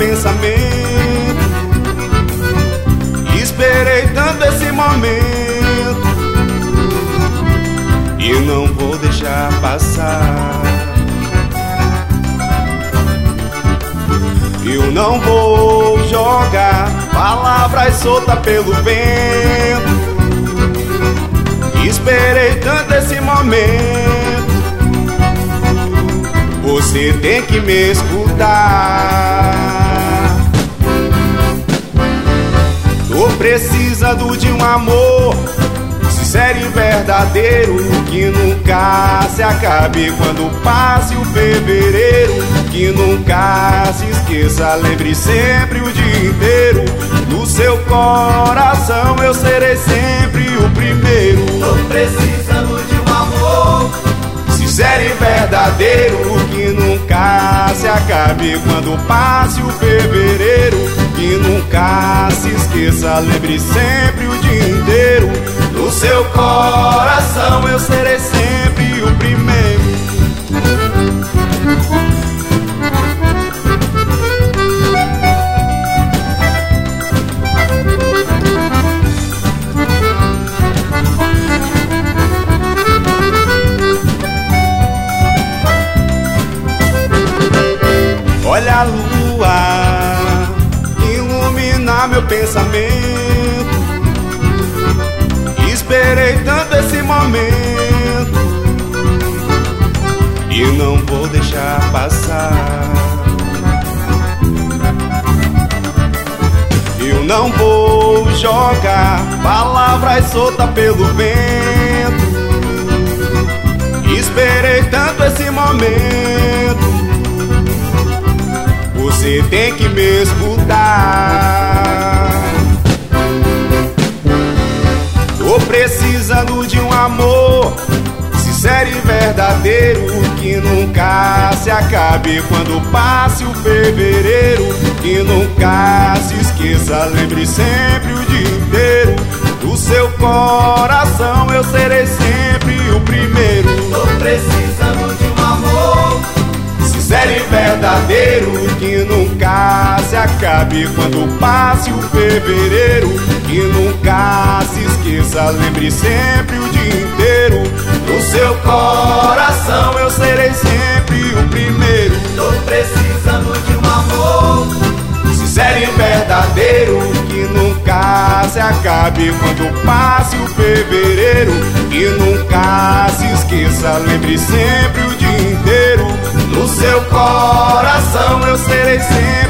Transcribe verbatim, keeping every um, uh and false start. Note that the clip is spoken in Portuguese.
pensamento. Esperei tanto esse momento e não vou deixar passar. Eu não vou jogar palavras soltas pelo vento. Esperei tanto esse momento. Você tem que me escutar. Tô precisando de um amor sincero e verdadeiro, que nunca se acabe quando passe o fevereiro. Que nunca se esqueça, lembre sempre o dia inteiro. No seu coração eu serei sempre o primeiro. Tô precisando de um amor sincero e verdadeiro, que nunca se acabe quando passe o fevereiro. Que nunca se esqueça, lembre sempre o dia inteiro. No seu coração eu serei sempre o primeiro. Olha a lua iluminar meu pensamento. Esperei tanto esse momento e não vou deixar passar. Eu não vou jogar palavras soltas pelo vento. Esperei tanto esse momento. Você tem que me escutar. Tô precisando de um amor sincero e verdadeiro, que nunca se acabe quando passe o fevereiro. Que nunca se esqueça, lembre sempre o dia inteiro. Do seu coração eu serei sempre o primeiro. Tô precisando de um amor sincero e verdadeiro, que nunca se acabe quando passe o fevereiro. Que nunca se esqueça, lembre sempre o dia inteiro. No seu coração eu serei sempre o primeiro. Tô precisando de um amor sincero e verdadeiro, que nunca se acabe quando passe o fevereiro. Que nunca se esqueça, lembre sempre o dia inteiro. No seu coração eu serei sempre